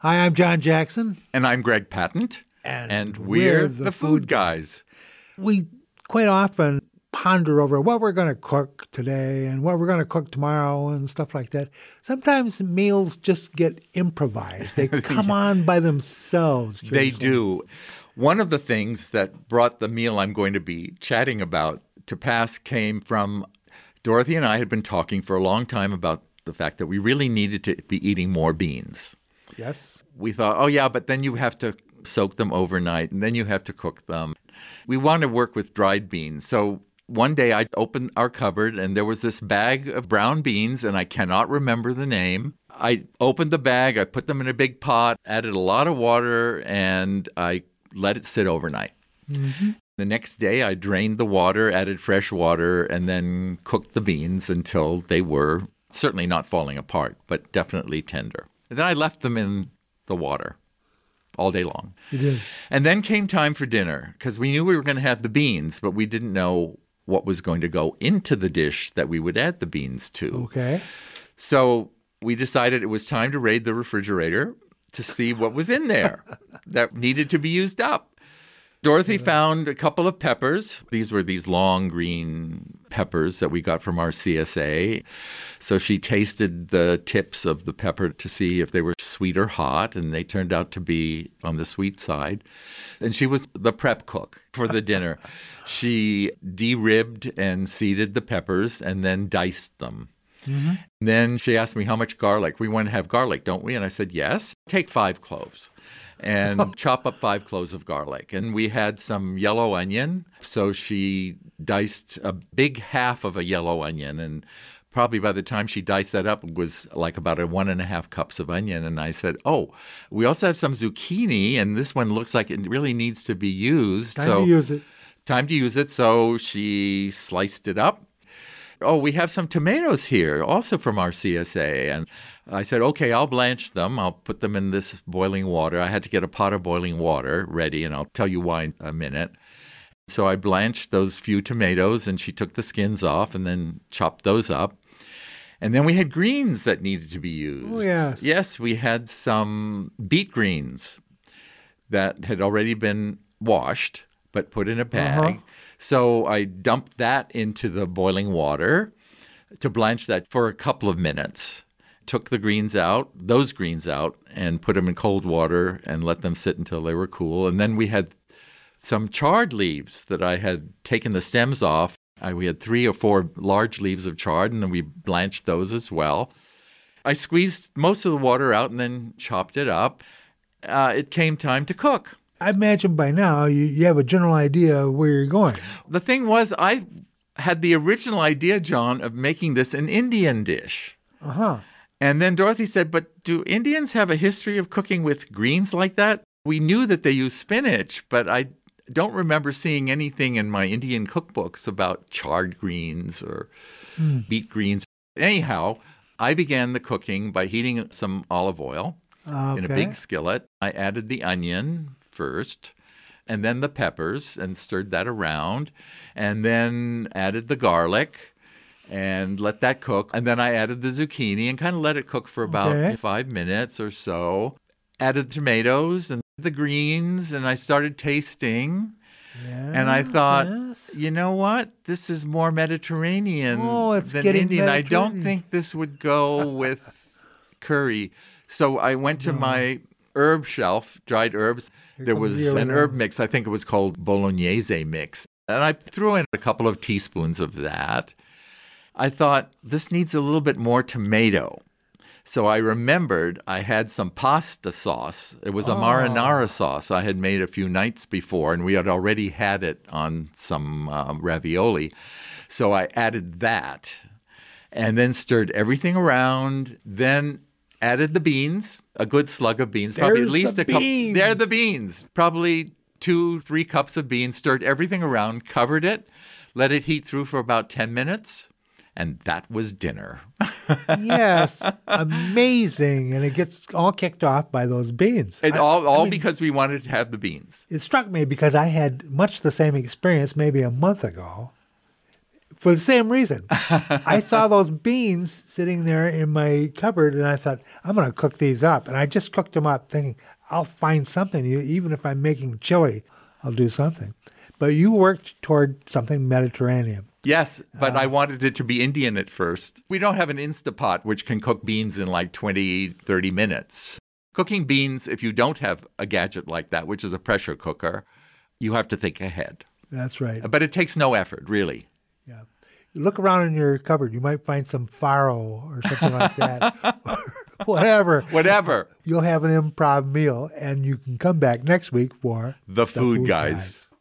Hi, I'm John Jackson. And I'm Greg Patent. And we're the Food Guys. We quite often ponder over what we're going to cook today and what we're going to cook tomorrow and stuff like that. Sometimes meals just get improvised. They come on by themselves. They do. One of the things that brought the meal I'm going to be chatting about to pass came from Dorothy and I had been talking for a long time about the fact that we really needed to be eating more beans. Yes. We thought, oh yeah, but then you have to soak them overnight and then you have to cook them. We want to work with dried beans. So one day I opened our cupboard and there was this bag of brown beans and I cannot remember the name. I opened the bag, I put them in a big pot, added a lot of water, and I let it sit overnight. Mm-hmm. The next day, I drained the water, added fresh water, and then cooked the beans until they were certainly not falling apart, but definitely tender. And then I left them in the water all day long. You did. And then came time for dinner, because we knew we were going to have the beans, but we didn't know what was going to go into the dish that we would add the beans to. Okay. So we decided it was time to raid the refrigerator to see what was in there that needed to be used up. Dorothy found a couple of peppers. These were these long green peppers that we got from our CSA. So she tasted the tips of the pepper to see if they were sweet or hot, and they turned out to be on the sweet side. And she was the prep cook for the dinner. She de-ribbed and seeded the peppers and then diced them. Mm-hmm. And then she asked me how much garlic. We want to have garlic, don't we? And I said, yes. Take 5 cloves. And chop up 5 cloves of garlic. And we had some yellow onion. So she diced a big half of a yellow onion. And probably by the time she diced that up, it was like about 1.5 cups of onion. And I said, oh, we also have some zucchini. And this one looks like it really needs to be used. Time to use it. Time to use it. So she sliced it up. Oh, we have some tomatoes here, also from our CSA. And I said, okay, I'll blanch them. I'll put them in this boiling water. I had to get a pot of boiling water ready, and I'll tell you why in a minute. So I blanched those few tomatoes, and she took the skins off and then chopped those up. And then we had greens that needed to be used. Oh, yes. Yes, we had some beet greens that had already been washed, but put in a bag. Uh-huh. So I dumped that into the boiling water to blanch that for a couple of minutes. Took the greens out, those greens out, and put them in cold water and let them sit until they were cool. And then we had some chard leaves that I had taken the stems off. We had 3 or 4 large leaves of chard, and then we blanched those as well. I squeezed most of the water out and then chopped it up. It came time to cook. I imagine by now you have a general idea of where you're going. The thing was, I had the original idea, John, of making this an Indian dish. Uh-huh. And then Dorothy said, but do Indians have a history of cooking with greens like that? We knew that they use spinach, but I don't remember seeing anything in my Indian cookbooks about chard greens or beet greens. Anyhow, I began the cooking by heating some olive oil in a big skillet. I added the onion first, and then the peppers, and stirred that around, and then added the garlic and let that cook. And then I added the zucchini and kind of let it cook for about 5 minutes or so. Added tomatoes and the greens, and I started tasting. Yes, and I thought, you know what? This is more Mediterranean than Indian. I don't think this would go with curry. So I went to my herb shelf, dried herbs. There was an herb mix. I think it was called Bolognese mix. And I threw in a couple of teaspoons of that. I thought, this needs a little bit more tomato. So I remembered I had some pasta sauce. It was a marinara sauce I had made a few nights before, and we had already had it on some ravioli. So I added that and then stirred everything around, then added the beans, a good slug of beans, probably at least a cup. They're the beans. Probably 2-3 cups of beans, stirred everything around, covered it, let it heat through for about 10 minutes, and that was dinner. Yes, amazing. And it gets all kicked off by those beans. And all because we wanted to have the beans. It struck me because I had much the same experience maybe a month ago for the same reason. I saw those beans sitting there in my cupboard, and I thought, I'm going to cook these up. And I just cooked them up thinking, I'll find something. Even if I'm making chili, I'll do something. But you worked toward something Mediterranean. Yes, but I wanted it to be Indian at first. We don't have an Instapot which can cook beans in like 20, 30 minutes. Cooking beans, if you don't have a gadget like that, which is a pressure cooker, you have to think ahead. That's right. But it takes no effort, really. Yeah. Look around in your cupboard. You might find some farro or something like that. Whatever. You'll have an improv meal, and you can come back next week for The Food Guys.